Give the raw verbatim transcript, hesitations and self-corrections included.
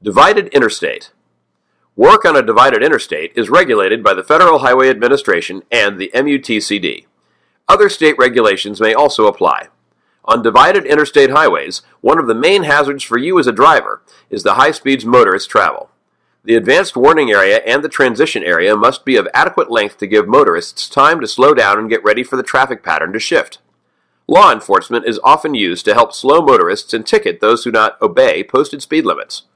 Divided interstate. Work on a divided interstate is regulated by the Federal Highway Administration and the M U T C D. Other state regulations may also apply. On divided interstate highways, one of the main hazards for you as a driver is the high speeds motorists travel. The advanced warning area and the transition area must be of adequate length to give motorists time to slow down and get ready for the traffic pattern to shift. Law enforcement is often used to help slow motorists and ticket those who do not obey posted speed limits.